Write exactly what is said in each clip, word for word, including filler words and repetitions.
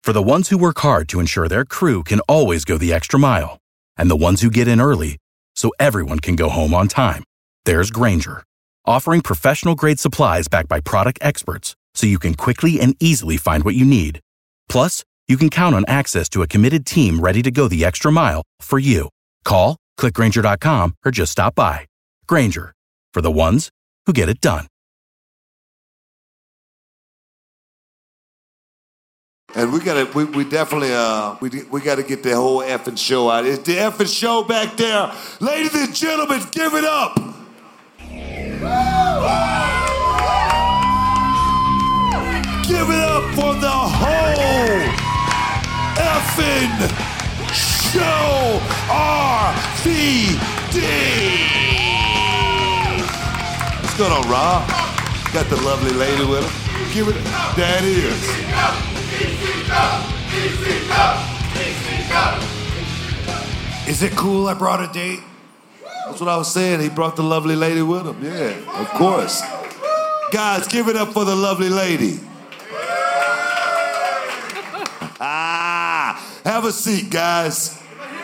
For the ones who work hard to ensure their crew can always go the extra mile, and the ones who get in early so everyone can go home on time, there's Grainger, offering professional-grade supplies backed by product experts so you can quickly and easily find what you need. Plus, you can count on access to a committed team ready to go the extra mile for you. Call, click Grainger dot com, or just stop by. Grainger, for the ones who get it done. And we gotta, we, we definitely, uh, we we gotta get the whole effing show out. It's the effing show back there, ladies and gentlemen. Give it up. Give it up for the whole effing show, R V D. What's going on, Rob? Got the lovely lady with him. Give it, that is. Is it cool I brought a date? That's what I was saying. He brought the lovely lady with him. Yeah, of course. Guys, give it up for the lovely lady. Ah, have a seat, guys.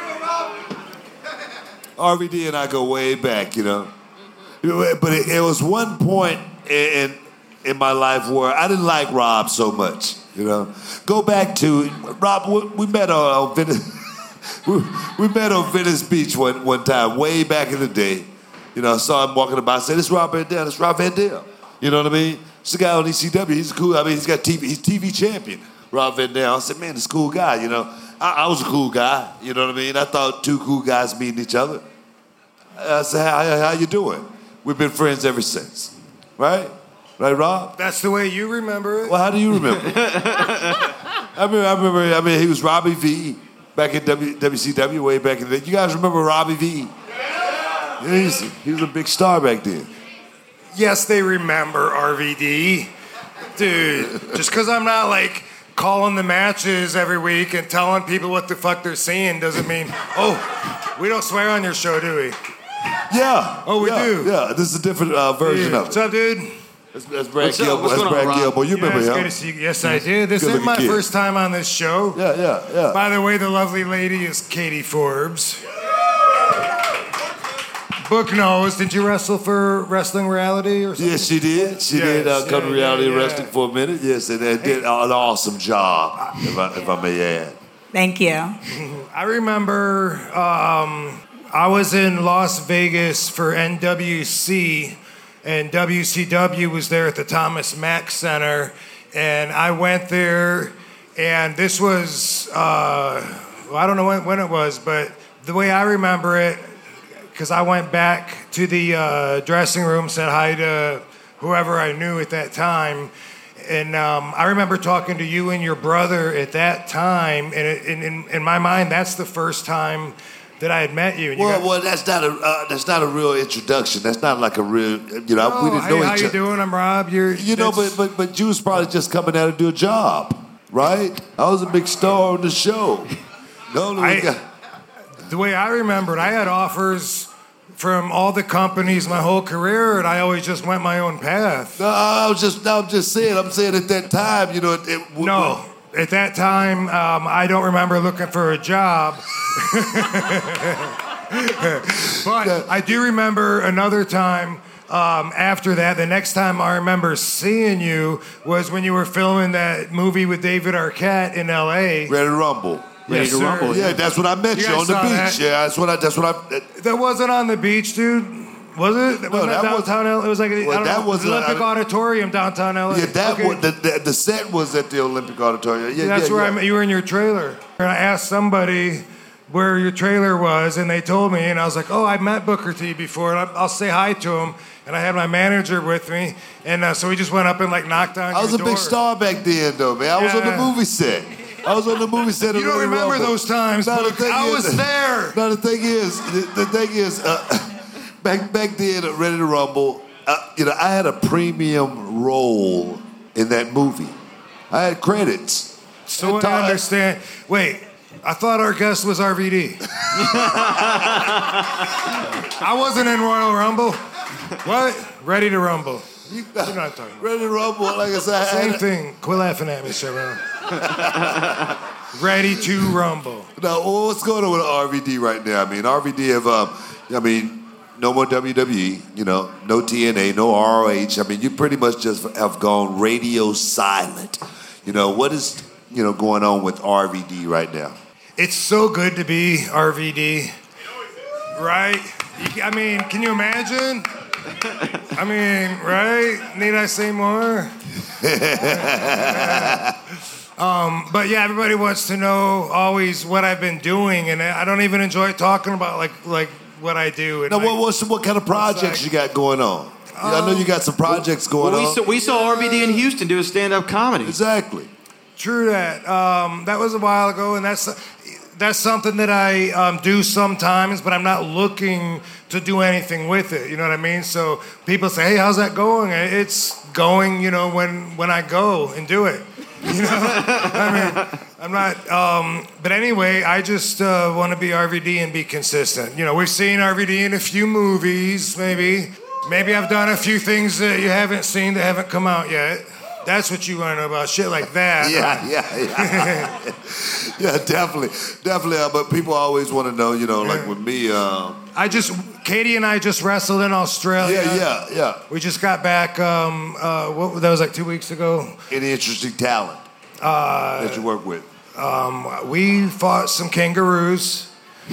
R V D and I go way back, you know. But it, it was one point in in my life where I didn't like Rob so much, you know. Go back to Rob. We, we met on, on Venice. we, we met on Venice Beach one one time, way back in the day. You know, I saw him walking about. I said, "This is Rob Van Dam. This is Rob Van Dam." You know what I mean? It's a guy on E C W. He's cool. I mean, he's got T V. He's T V champion. Rob Van Dam. I said, "Man, this cool guy." You know, I, I was a cool guy. You know what I mean? I thought two cool guys meeting each other. I said, "How, how you doing?" We've been friends ever since, right? Right, Rob? That's the way you remember it. Well, how do you remember? I remember. I remember. I mean, he was Robbie V back in w, W C W way back in the day. You guys remember Robbie V? Yeah. He was, he was a big star back then. Yes, they remember R V D. Dude, just because I'm not like calling the matches every week and telling people what the fuck they're seeing doesn't mean, oh, we don't swear on your show, do we? Yeah. Oh, we yeah, do? Yeah, this is a different uh, version dude, of it. What's up, dude? That's, that's Brad Gilmore. That's Brad Gilmore. You yeah, remember him? Good to see you. Yes, I did. This is my kid. first time on this show. Yeah, yeah, yeah. By the way, the lovely lady is Katie Forbes. Book knows. Did you wrestle for Wrestling Reality or something? Yes, she did. She yes, did uh, come yeah, to Reality yeah, yeah. Wrestling for a minute. Yes, and, and did an awesome job, if I, if I may add. Thank you. I remember um, I was in Las Vegas for N W C, and W C W was there at the Thomas Mack Center, and I went there, and this was, uh, well, I don't know when, when it was, but the way I remember it, because I went back to the uh, dressing room, said hi to whoever I knew at that time, and um, I remember talking to you and your brother at that time, and it, in, in, in my mind, that's the first time that I had met you. And you Well, got, well, that's not a uh, that's not a real introduction. That's not like a real, you know. oh, we didn't hey, know how each you other. doing? I'm Rob. You're, You know, but but but you was probably just coming out to do a job, right? I was a big star on the show. No, no, we I, got- the way I remembered, I had offers from all the companies my whole career, and I always just went my own path. No, I was just, no, I'm just saying. I'm saying at that time, you know. It, it, No, at that time, um, I don't remember looking for a job. But I do remember another time um, after that. The next time I remember seeing you was when you were filming that movie with David Arquette in L A. Ready to Rumble. Ready Yes, to sir. Rumble, Yeah, yeah. that's what I met You you, guys on the saw beach. that? Yeah, that's what I. That's what I. That wasn't on the beach, dude. Was it? No, Wasn't that that was- downtown L A? It was like a, well, I don't that know, was a- Olympic I- Auditorium downtown L A. Yeah, that Okay. was the, the the set was at the Olympic Auditorium. Yeah, That's yeah, where yeah. I met you. Were in your trailer. And I asked somebody where your trailer was, and they told me, and I was like, "Oh, I met Booker T before, and I'll, I'll say hi to him." And I had my manager with me, and uh, so we just went up and like knocked on. I was a your big door. star back then, though, man. I was on the Yeah. movie set. I was on the movie set. You of don't Ready to remember Rumble. those times, No, the Luke. thing I is- was there. No, the thing is, the, the thing is, uh, back back then, at Ready to Rumble, uh, you know, I had a premium role in that movie. I had credits. So And I Todd- understand. Wait, I thought our guest was R V D. I wasn't in Royal Rumble. What? Ready to Rumble. You know what I'm talking about. Ready to Rumble, like I said. I Same had, thing. Quit laughing at me, Sharon. Ready to rumble. Now, what's going on with R V D right now? I mean, R V D have, um, I mean, no more W W E, you know, no T N A, no R O H. I mean, you pretty much just have gone radio silent. You know, what is, you know, going on with R V D right now? It's so good to be R V D, right? I mean, can you imagine? I mean, right? Need I say more? um, but yeah, everybody wants to know always what I've been doing, and I don't even enjoy talking about like like what I do. And now, like, what what's, what kind of projects like, you got going on? Um, I know you got some projects going well, we on. Saw, we saw R V D in Houston do a stand-up comedy. Exactly. True that. Um, that was a while ago, and that's that's something that I um, do sometimes, but I'm not looking to do anything with it. You know what I mean? So people say, "Hey, how's that going?" It's going, you know, when when I go and do it. You know, I mean, I'm not. Um, but anyway, I just uh, want to be R V D and be consistent. You know, we've seen R V D in a few movies, maybe. Maybe I've done a few things that you haven't seen that haven't come out yet. That's what you want to know about, shit like that. Yeah, right? yeah, yeah. Yeah, definitely. Definitely. Uh, but people always want to know, you know, like with me. Uh, I just, Katie and I just wrestled in Australia. Yeah, yeah, yeah. We just got back, um, uh, what, that was like two weeks ago. Any interesting talent uh, that you work with? Um, we fought some kangaroos.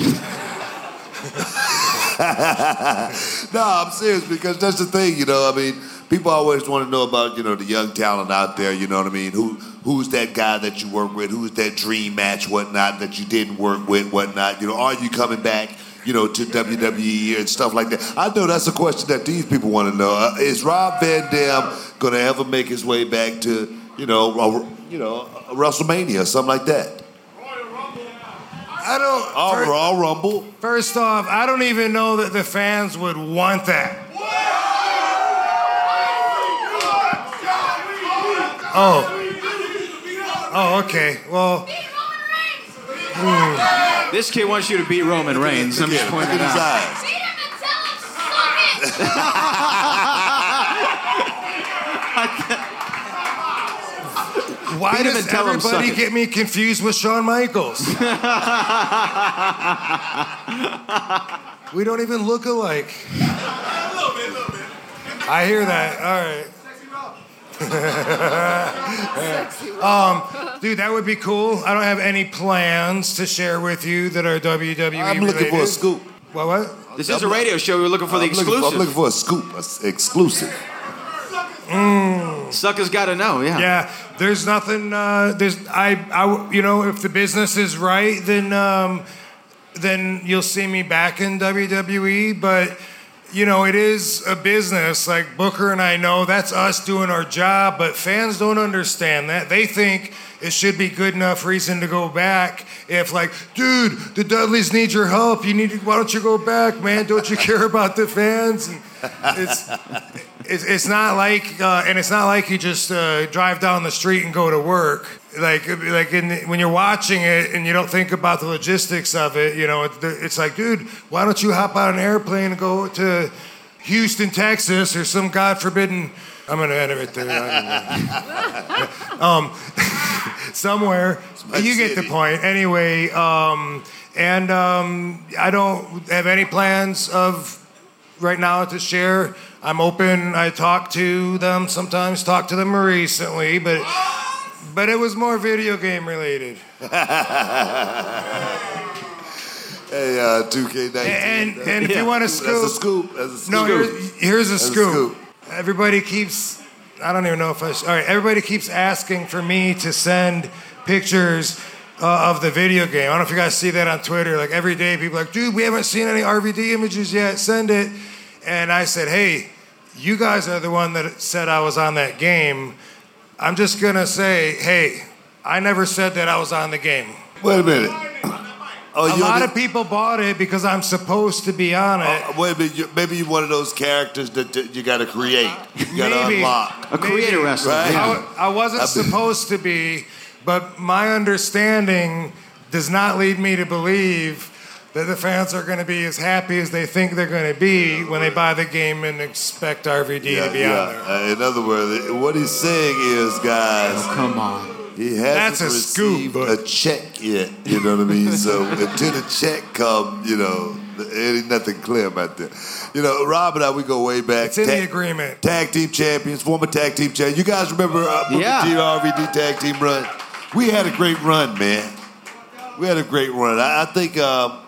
No, I'm serious because that's the thing, you know, I mean, people always want to know about, you know, the young talent out there, you know what I mean? Who Who's that guy that you work with? Who's that dream match, whatnot, that you didn't work with, whatnot? You know, are you coming back, you know, to W W E and stuff like that? I know that's a question that these people want to know. Uh, is Rob Van Dam going to ever make his way back to, you know, a, you know, a WrestleMania or something like that? I don't... All first, Raw Rumble? First off, I don't even know that the fans would want that. Oh. Oh, okay. Well... Hmm. This kid wants you to beat Roman Reigns. I'm just pointing it out. Beat him and tell him, suck it! Why Beat him does and tell him, everybody suck it. get me confused with Shawn Michaels? We don't even look alike. I hear that. All right. um, dude, that would be cool. I don't have any plans to share with you that are W W E I'm looking related. for a scoop. What? What? This is a radio show. We're looking for the I'm exclusive. Looking for, I'm looking for a scoop, a, exclusive. Mm. Suckers got to know, yeah. Yeah, there's nothing. Uh, there's I, I. You know, if the business is right, then um, then you'll see me back in W W E. But you know, it is a business. Like Booker and I know that's us doing our job, but fans don't understand that. They think it should be good enough reason to go back. If like, dude, the Dudleys need your help. You need. To, why don't you go back, man? Don't you care about the fans? And it's it's it's not like, uh, and it's not like you just uh, drive down the street and go to work. Like like in the, when you're watching it and you don't think about the logistics of it, you know, it, it's like, dude, why don't you hop on an airplane and go to Houston, Texas, or some God forbidden. I'm gonna end it right there. um, somewhere. You get the point. Anyway, um, and um, I don't have any plans of right now to share. I'm open. I talk to them sometimes. Talked to them recently, but but it was more video game related. Hey, uh, two K nineteen. And, and if yeah. you want to scoop, that's a scoop. That's a scoop. No, here's, here's a That's scoop. a scoop. Everybody keeps. I don't even know if I. Sh- all right, everybody keeps asking for me to send pictures uh, of the video game. I don't know if you guys see that on Twitter. Like every day, people are like, dude, we haven't seen any R V D images yet. Send it. And I said, hey, you guys are the one that said I was on that game. I'm just gonna say, hey, I never said that I was on the game. Wait a minute. Oh, a lot the, of people bought it because I'm supposed to be on it. Uh, wait a minute. You, maybe you're one of those characters that, that you got to create. You got to unlock. A creator wrestler. Right? I, I wasn't I supposed to be, but my understanding does not lead me to believe that the fans are going to be as happy as they think they're going to be when they buy the game and expect R V D yeah, to be yeah. on there. Uh, in other words, what he's saying is, guys. Oh, come on. He That's hasn't a scoop, received but- a check yet. You know what I mean? So until the check come, you know, there ain't nothing clear about that. You know, Rob and I, we go way back. It's in Ta- the agreement. Tag team champions, former tag team champions. You guys remember uh, Booker Yeah. T and R V D tag team run? We had a great run, man. We had a great run. I, I think um,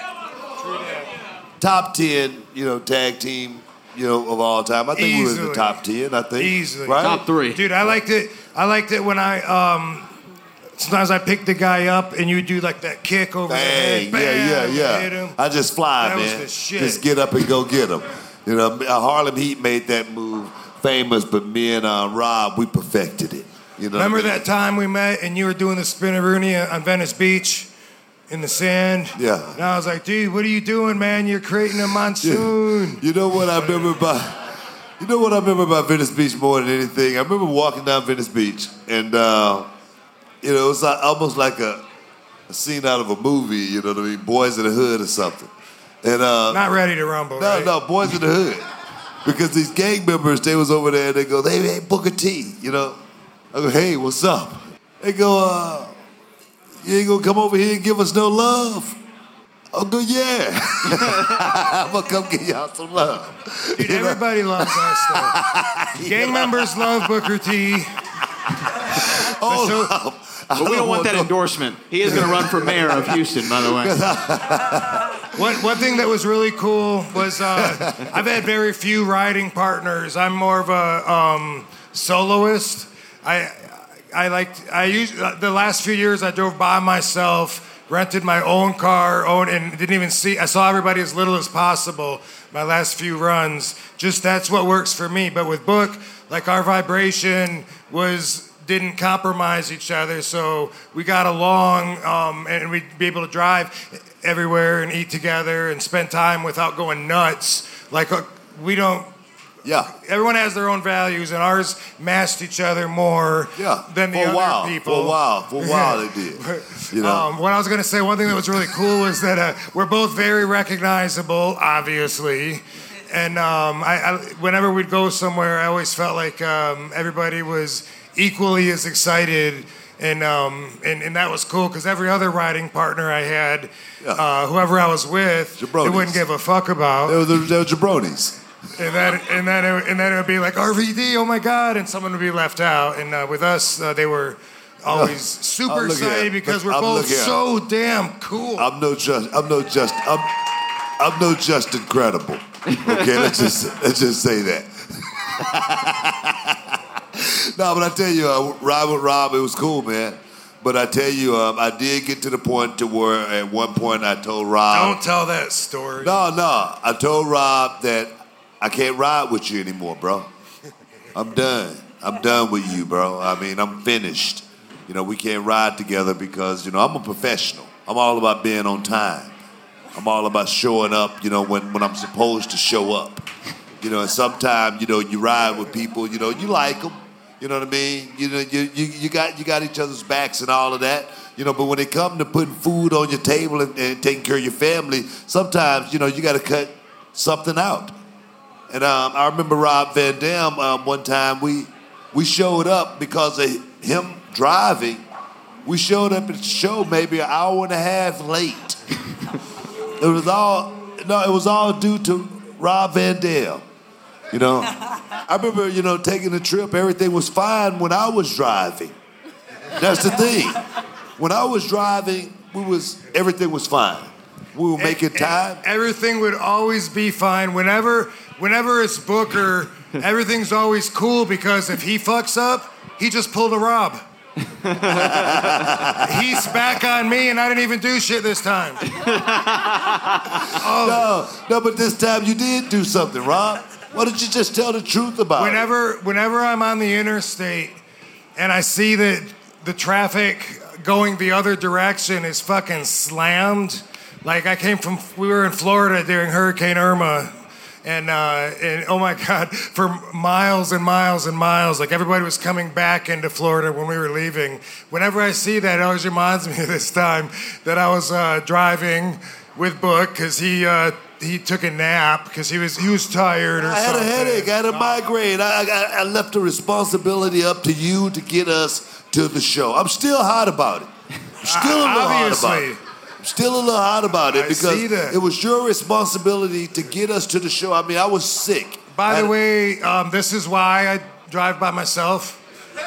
top ten, you know, tag team, you know, of all time. I think we were in the Easily. top ten. I think Easily. right? Top three. Dude, I liked it. I liked it when I um sometimes I picked the guy up and you would do like that kick over Bang, the head. yeah, Bam, yeah, hit yeah. him. I just fly, That was man. the shit. Just get up and go get him. You know, uh, Harlem Heat made that move famous, but me and uh, Rob, we perfected it. You know, Remember what I mean? that time we met and you were doing the spinneroonie on Venice Beach in the sand? Yeah. And I was like, dude, what are you doing, man? You're creating a monsoon. You know what I remember about? You know what I remember about Venice Beach more than anything? I remember walking down Venice Beach, and uh, you know, it was like, almost like a, a scene out of a movie. You know what I mean? Boys in the Hood or something. And uh, Not ready to rumble, no, right? no, Boys in the Hood, because these gang members, they was over there, and they go, "Hey, hey, Booker T," you know. I go, "Hey, what's up?" They go, uh, "You ain't gonna come over here and give us no love?" I go, "Yeah, I'm gonna come give y'all some love." Dude, You know? everybody loves us, though. Gang members love Booker T. Oh, So- I But we don't want that no- endorsement. He is going to run for mayor of Houston, by the way. One, one thing that was really cool was uh, I've had very few riding partners. I'm more of a um, soloist. I I liked I used the last few years I drove by myself, rented my own car, own and didn't even see. I saw everybody as little as possible. My last few runs, just that's what works for me. But with Book, like our vibration was. Didn't compromise each other, so we got along, um, and we'd be able to drive everywhere and eat together and spend time without going nuts. Like uh, we don't. Yeah, Everyone has their own values, and ours matched each other more yeah. than the for a other while, people. For a while, for a while they did. You know, Um, what I was gonna say, one thing that was really cool was that uh, we're both very recognizable, obviously. And um, I, I, whenever we'd go somewhere, I always felt like um, everybody was equally as excited, and um, and, and that was cool because every other riding partner I had, Yeah. uh, whoever I was with, Jabronis. they wouldn't give a fuck about. they were, they were jabronis. And then and then it, and then it would be like R V D, oh my God, and someone would be left out. And uh, with us, uh, they were always super Oh, look excited here. because Look, we're I'm both looking here. so damn cool. I'm no just. I'm no just. I'm. I'm no just incredible. Okay, let's just let's just say that. No, but I tell you, uh, Rob with Rob, it was cool, man. But I tell you, um, I did get to the point to where at one point I told Rob. Don't tell that story. No, no. I told Rob that I can't ride with you anymore, bro. I'm done. I'm done with you, bro. I mean, I'm finished. You know, we can't ride together because, you know, I'm a professional. I'm all about being on time. I'm all about showing up, you know, when, when I'm supposed to show up. You know, and sometimes, you know, you ride with people, you know, you like them. You know what I mean? You know, you, you, you got you got each other's backs and all of that. You know, but when it comes to putting food on your table and, and taking care of your family, sometimes, you know, you got to cut something out. And um, I remember Rob Van Dam, um, one time we we showed up because of him driving. We showed up at the show maybe an hour and a half late. It was all no, it was all due to Rob Van Dam. You know, I remember, you know, taking the trip. Everything was fine when I was driving. That's the thing. When I was driving, we was everything was fine. We were making And- time. and everything would always be fine. Whenever, whenever it's Booker, everything's always cool because if he fucks up, he just pulled a Rob. He's back on me, and I didn't even do shit this time. No, no, but this time you did do something, Rob. Why don't you just tell the truth about it? Whenever, whenever I'm on the interstate and I see that the traffic going the other direction is fucking slammed, like I came from, we were in Florida during Hurricane Irma, and uh, and oh my God, for miles and miles and miles, like everybody was coming back into Florida when we were leaving. Whenever I see that, it always reminds me of this time that I was uh, driving with Book because he. Uh, He took a nap because he was he was tired or I had something. a headache. I had a migraine. I, I, I left the responsibility up to you to get us to the show. I'm still hot about it. I'm still a little Obviously. hot about it. I'm still a little hot about it I because see that. it was your responsibility to get us to the show. I mean, I was sick. By the I- way, um, this is why I drive by myself.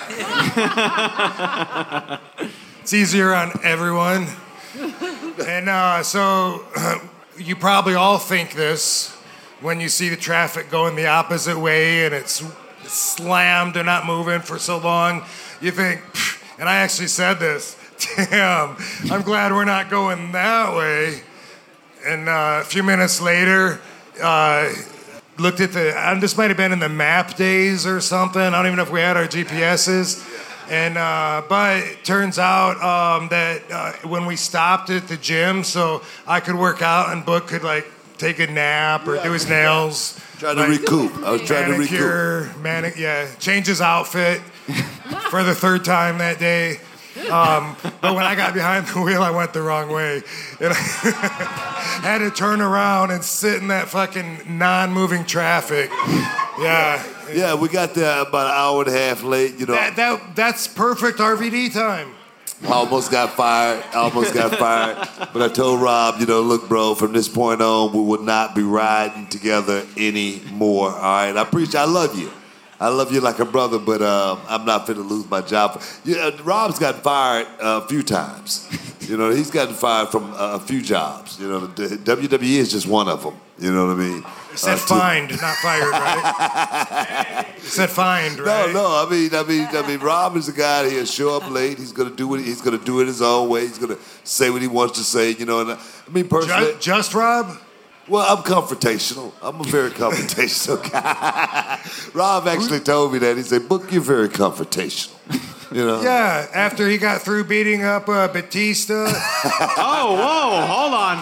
It's easier on everyone. And uh, so you probably all think this when you see the traffic going the opposite way and it's slammed and not moving for so long. You think, "Pfft," and I actually said this, damn, I'm glad we're not going that way. And uh, a few minutes later, uh, looked at the, and this might have been in the map days or something. I don't even know if we had our G P S's. And, uh, but it turns out um, that uh, when we stopped at the gym, so I could work out and Book could like take a nap or do his nails. Trying to like, recoup. I was trying to recoup. Manicure, manic, yeah, change his outfit for the third time that day. Um, but when I got behind the wheel, I went the wrong way. And I had to turn around and sit in that fucking non-moving traffic. Yeah. Yeah, we got there about an hour and a half late. You know, That, that, that's perfect R V D time. I almost got fired. I almost got fired. But I told Rob, you know, look, bro, from this point on, we will not be riding together anymore. All right, I appreciate. I love you. I love you like a brother, but uh, I'm not fit to lose my job. Yeah, Rob's gotten fired uh, a few times. You know, he's gotten fired from uh, a few jobs. You know, the W W E is just one of them. You know what I mean? It said Uh, to- fined, not fired, right? It said fined, right? No, no. I mean, I mean, I mean, Rob is a guy that he'll show up late. He's gonna do it. He's gonna do it his own way. He's gonna say what he wants to say. You know, and I, I mean, personally, Just, just Rob? well, I'm confrontational. I'm a very confrontational guy. Rob actually told me that. He said, "Book, you're very confrontational." You know? Yeah, after he got through beating up uh, Batista. Oh, whoa, hold on.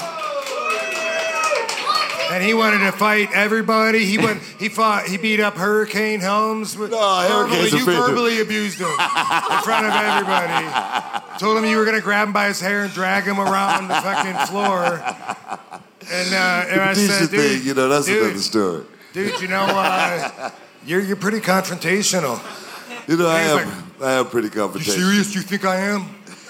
And he wanted to fight everybody. He went. He fought. He beat up Hurricane Helms. No, Hurricane's you a friend. verbally abused him in front of everybody. Told him you were gonna grab him by his hair and drag him around the fucking floor. And uh, and I Batista said, dude, thing, you know, that's dude, another story. dude, you know, uh, you're you're pretty confrontational. You know, I He's am. like, I am pretty You confrontational. serious? You think I am?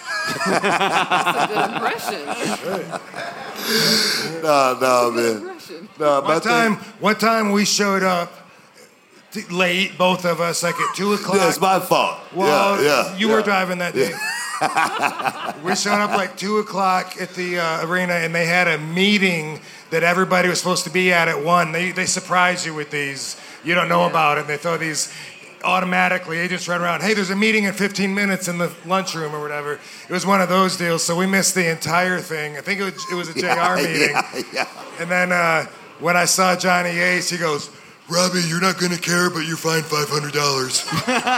Good impression. No, no, man. No, my One time, thing- one time we showed up t- late, both of us, like at two o'clock. Yeah, it's my fault. Well, yeah, yeah, you yeah. were driving that day. We showed up like two o'clock at the uh, arena, and they had a meeting that everybody was supposed to be at at one. They they surprise you with these. You don't know about it. They throw these automatically. They just run around. Hey, there's a meeting in fifteen minutes in the lunchroom or whatever. It was one of those deals, so we missed the entire thing. I think it was, it was a J R Yeah, meeting. yeah, yeah. And then uh, when I saw Johnny Ace, he goes, Robbie, you're not going to care, but you're fined five hundred dollars.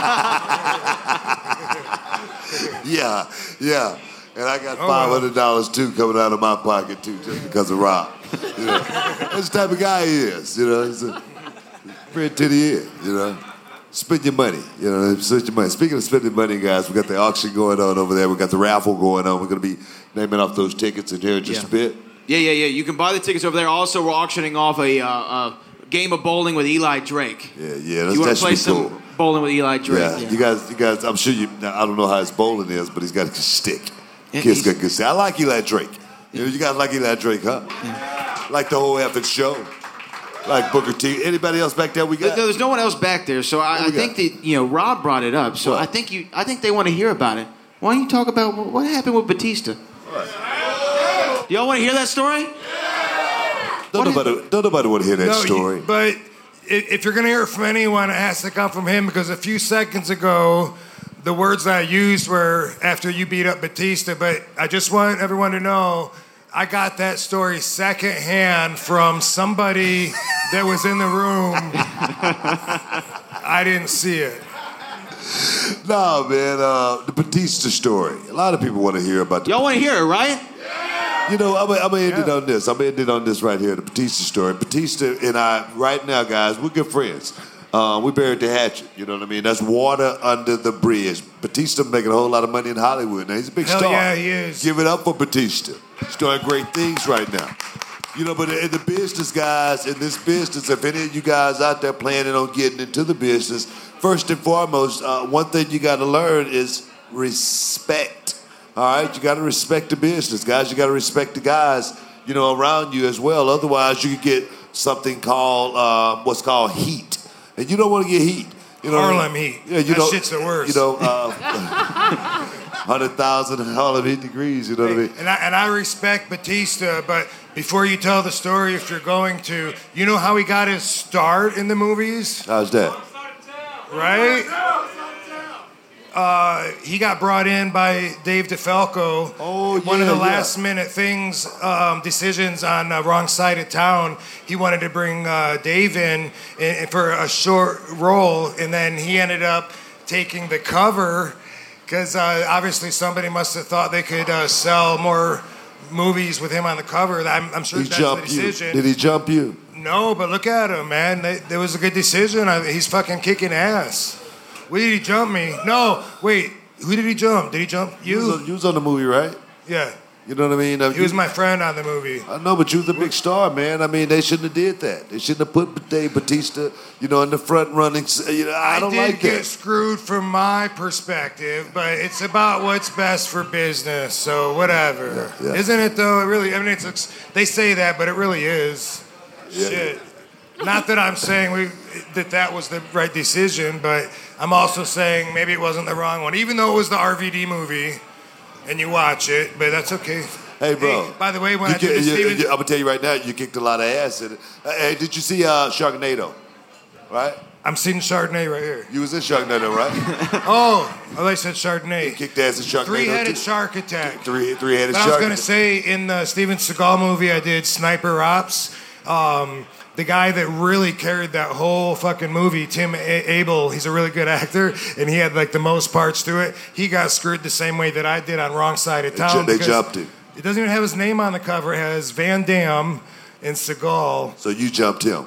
Yeah, yeah. And I got Oh, five hundred dollars too coming out of my pocket too, just because of Rob. You know, that's the type of guy he is. You know, he's a friend to the end. You know, spend your money. You know, spend your money. Speaking of spending money, guys, we got the auction going on over there. We got the raffle going on. We're going to be naming off those tickets in here in just Yeah. a bit. Yeah, yeah, yeah. You can buy the tickets over there. Also, we're auctioning off a, uh, a game of bowling with Eli Drake. Yeah, yeah. That's, You want that to should play be some cool. bowling with Eli Drake? Yeah, you guys, you guys. I'm sure you. Now, I don't know how his bowling is, but he's got a good stick. Yeah, Kid's he's- got good stick. I like Eli Drake. You, know, you guys like Eli Drake, huh? Like the whole effing show. Like Booker T. Anybody else back there? We No, got. there's no one else back there, so I, I we think got? that you know Rob brought it up. So What? I think you, I think they want to hear about it. Why don't you talk about what what happened with Batista? Do y'all want to hear that story? Don't What nobody, don't nobody want to hear that No, story. you- but i- if you're going to hear it from anyone, it has to come from him because a few seconds ago, the words that I used were after you beat up Batista. But I just want everyone to know I got that story secondhand from somebody that was in the room. I didn't see it. No, man. Uh, the Batista story. A lot of people want to hear about the. Y'all want to hear it, right? You know, I'm, I'm gonna end it Yeah. on this. I'm gonna end it on this right here, the Batista story. Batista and I, right now, guys, we're good friends. Uh, we buried the hatchet. You know what I mean? That's water under the bridge. Batista making a whole lot of money in Hollywood now. He's a big Hell star. yeah, he is. Give it up for Batista. He's doing great things right now. You know, but in the business, guys, in this business, if any of you guys out there planning on getting into the business, first and foremost, uh, one thing you got to learn is respect. All right, you got to respect the business, guys. You got to respect the guys, you know, around you as well. Otherwise, you could get something called uh, what's called heat, and you don't want to get heat. You know, Harlem heat. Yeah, you that know, shit's the worst. You know, uh, hundred thousand Harlem heat degrees. You know what I mean? And I, and I respect Batista, but before you tell the story, if you're going to, you know how he got his start in the movies? How's that? Right? Uh, he got brought in by Dave DeFalco. Oh, One of yeah, the yeah. last minute things, um, decisions on uh, Wrong Side of Town. He wanted to bring uh, Dave in, in for a short role, and then he ended up taking the cover because uh, obviously somebody must have thought they could uh, sell more movies with him on the cover. I'm, I'm sure He that's the jumped you. decision. Did he jump you? No, but look at him, man. That was a good decision. I, he's fucking kicking ass. Where did he jump me? No, wait. Who did he jump? Did he jump You you? was, on, you was on the movie, right? Yeah. You know what I mean? Uh, He was you- my friend on the movie. I know, but you was a big star, man. I mean, they shouldn't have did that. They shouldn't have put Dave Batista, you know, in the front running. You know, I don't did like get that. screwed from my perspective, but it's about what's best for business, so whatever. Yeah, yeah. Isn't it, though? It really, I mean, it's, it's they say that, but it really is. Yeah. Shit. Not that I'm saying we that that was the right decision, but I'm also saying maybe it wasn't the wrong one, even though it was the R V D movie, and you watch it, but that's okay. Hey, bro. Hey, by the way, when You I did ki- the you- Steven... you- I'm gonna tell you right now, you kicked a lot of ass in it. Uh, Hey, did you see uh, Sharknado? Right? I'm seeing Chardonnay right here. You was in Sharknado, right? Oh, I thought you said Chardonnay. Kicked ass in Sharknado. Three-headed too. shark attack. Three, three-headed But I shark. was gonna say in the Steven Seagal movie I did, Sniper Ops. Um, the guy that really carried that whole fucking movie, Tim A- Abel, he's a really good actor, and he had like the most parts to it. He got screwed the same way that I did on Wrong Side of Town. They because jumped him. It doesn't even have his name on the cover. It has Van Damme and Seagal. So you jumped him.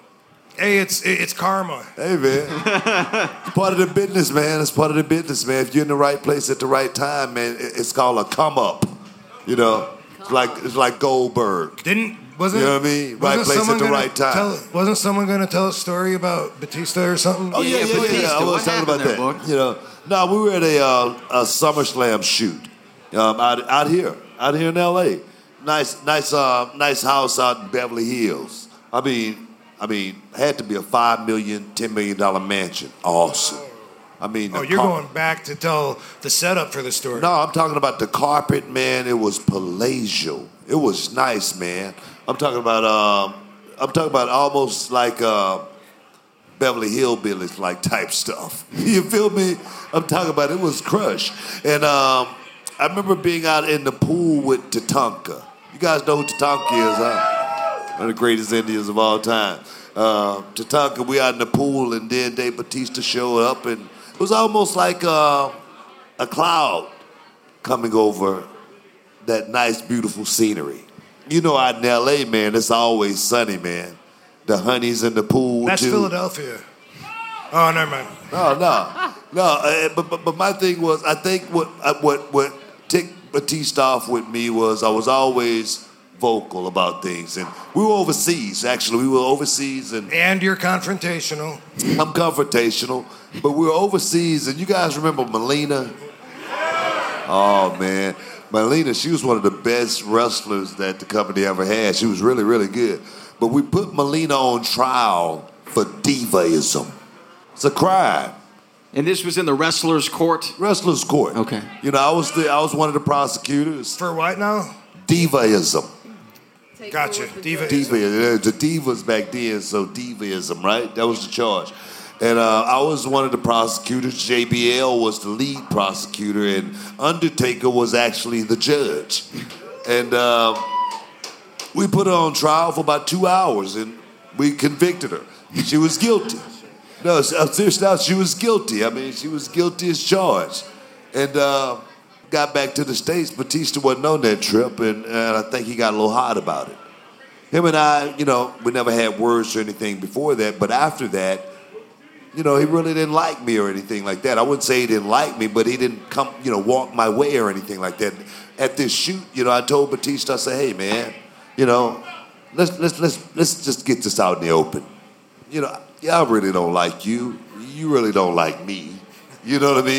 Hey, it's it's karma. Hey, man. It's part of the business, man. It's part of the business, man. If you're in the right place at the right time, man, it- it's called a come up. You know, it's like it's like Goldberg. Didn't wasn't You know what I mean? Right wasn't place at someone the gonna right time. Tell, wasn't someone going to tell a story about Batista or something? Oh yeah, yeah, yeah. yeah, Batista. I was What talking happened about there, that. boy? You know, no, we were at a, uh, a SummerSlam shoot um, out out here, out here in L A. Nice, nice, uh, nice house out in Beverly Hills. I mean, I mean, had to be a five million, ten million dollar mansion. Awesome. I mean, Oh, the you're car- going back to tell the setup for the story. No, I'm talking about the carpet, man. It was palatial. It was nice, man. I'm talking about, um, I'm talking about almost like uh, Beverly Hillbillies like type stuff. You feel me? I'm talking about it was crush. And um, I remember being out in the pool with Tatanka. You guys know who Tatanka is, huh? One of the greatest Indians of all time. Uh, Tatanka, we out in the pool, and then Dave Batista showed up, and it was almost like uh, a cloud coming over that nice, beautiful scenery. You know, out in L A, man, it's always sunny, man. The honey's in the pool, That's too. Philadelphia. Oh, never mind. No, no, no. Uh, but, but but my thing was, I think what uh, what what ticked Batista off with me was I was always vocal about things, and we were overseas. Actually, we were overseas, and And you're confrontational. I'm confrontational, but we were overseas. And you guys remember Melina? Oh man, Melina. She was one of the best wrestlers that the company ever had. She was really really good. But we put Melina on trial for divaism. It's a crime. And this was in the wrestler's court? Wrestler's court. Okay. You know, I was the I was one of the prosecutors. For what now? Divaism. Gotcha. Diva. Diva. uh, The divas back then, so divaism, right? That was the charge. And uh, I was one of the prosecutors. J B L was the lead prosecutor, and Undertaker was actually the judge. And uh, we put her on trial for about two hours, and we convicted her. She was guilty. No, seriously, now she was guilty. I mean, she was guilty as charged. And uh, got back to the States. Batista wasn't on that trip, and, and I think he got a little hot about it. Him and I, you know, we never had words or anything before that, but after that, you know, he really didn't like me or anything like that. I wouldn't say he didn't like me, but he didn't come, you know, walk my way or anything like that. At this shoot, you know, I told Batista, I said, hey, man, you know, let's let's let's let's just get this out in the open. You know, yeah, I really don't like you. You really don't like me. You know what I mean?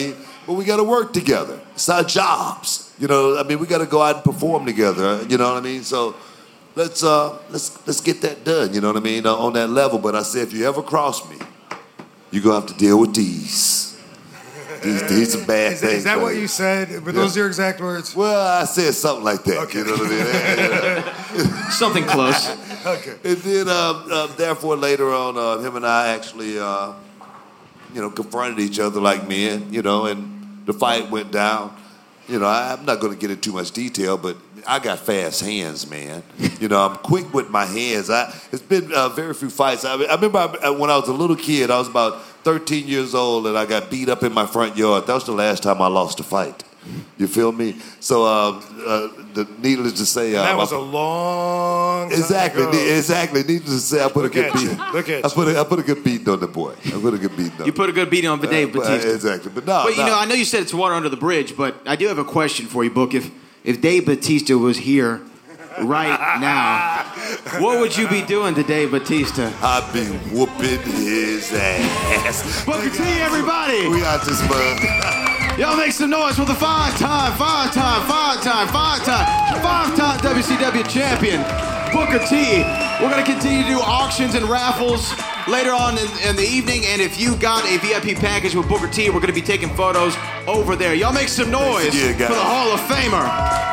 but we got to work together. It's our jobs. You know, I mean, we got to go out and perform together. You know what I mean? So let's uh, let's let's get that done. You know what I mean? Uh, on that level. But I said, if you ever cross me, you're gonna have to deal with these. These, these are bad is, things. Is that right? what you said? Were Yeah. those your exact words? Well, I said something like that. Okay. You know what I mean? Something close. Okay. And then, um, uh, therefore, later on, uh, him and I actually, uh, you know, confronted each other like men, you know, and the fight went down. You know, I, I'm not going to get into too much detail, but I got fast hands, man. You know, I'm quick with my hands. I, it's been uh, very few fights. I, I remember I, when I was a little kid, I was about thirteen years old, and I got beat up in my front yard. That was the last time I lost a fight. You feel me? So, um, uh, the, needless to say, uh, That was a long time exactly, ago. ne- exactly. Needless to say, I put Look a good at you. beat. Look at I you. put a, I put a good beating on the boy. I put a good beating on. You put a good beating on Dave Uh, Batista. exactly, but no. But you no. know, I know you said it's water under the bridge, but I do have a question for you, Book. If if Dave Batista was here right now, what would you be doing to Dave Batista? I'd be whooping his ass. Booker T, everybody! We out this mug. Y'all make some noise for the five-time, five-time, five-time, five-time, five-time W C W champion, Booker T. We're gonna continue to do auctions and raffles later on in, in the evening, and if you got a V I P package with Booker T, we're gonna be taking photos over there. Y'all make some noise Yeah, guys. for the Hall of Famer.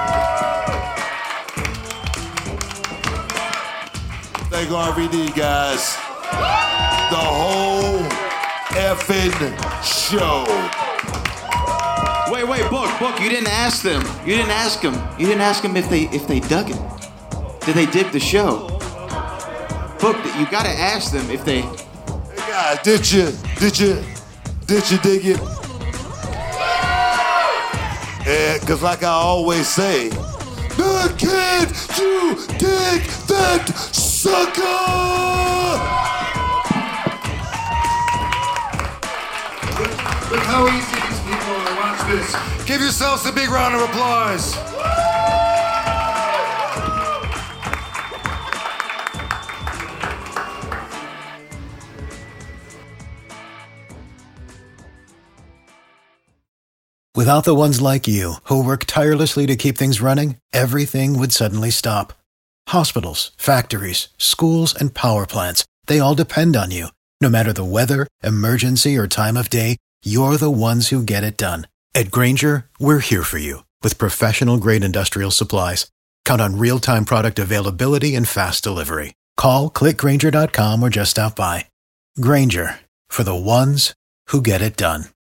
Thank R V D, guys. The whole effing show. Wait, wait, Book, Book, you didn't ask them. You didn't ask them. You didn't ask them if they if they dug it. Did they dig the show? Book, you gotta ask them if they. Hey guys, did you, did you, did you dig it? And, cause like I always say, now can you dig that sucker? Look how easy these people are. Watch this. Give yourselves a big round of applause. Without the ones like you, who work tirelessly to keep things running, everything would suddenly stop. Hospitals, factories, schools, and power plants, they all depend on you. No matter the weather, emergency, or time of day, you're the ones who get it done. At Grainger, we're here for you with professional-grade industrial supplies. Count on real-time product availability and fast delivery. Call, click Grainger dot com, or just stop by. Grainger, for the ones who get it done.